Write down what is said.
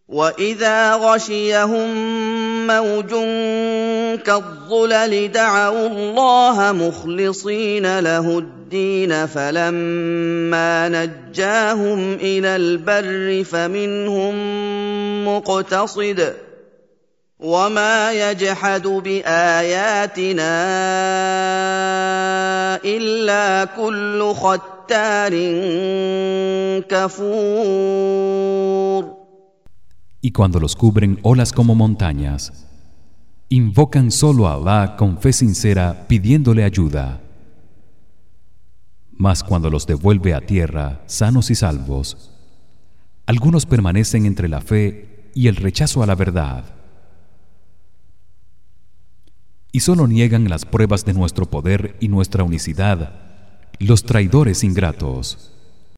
وَإِذَا غَشِيَهُم مَّوْجٌ كَالظُّلَلِ دَعَوُا اللَّهَ مُخْلِصِينَ لَهُ الدِّينَ فَلَمَّا نَجَّاهُمْ إِلَى الْبَرِّ فَمِنْهُم مُّقْتَصِدٌ ۚ وَمَا يَجْحَدُ بِآيَاتِنَا إِلَّا كُلُّ خَتَّارٍ كَفُورٍ. Y cuando los cubren olas como montañas, invocan solo a Allah con fe sincera pidiéndole ayuda. Mas cuando los devuelve a tierra sanos y salvos, algunos permanecen entre la fe y el rechazo a la verdad. Y solo niegan las pruebas de nuestro poder y nuestra unicidad los traidores ingratos.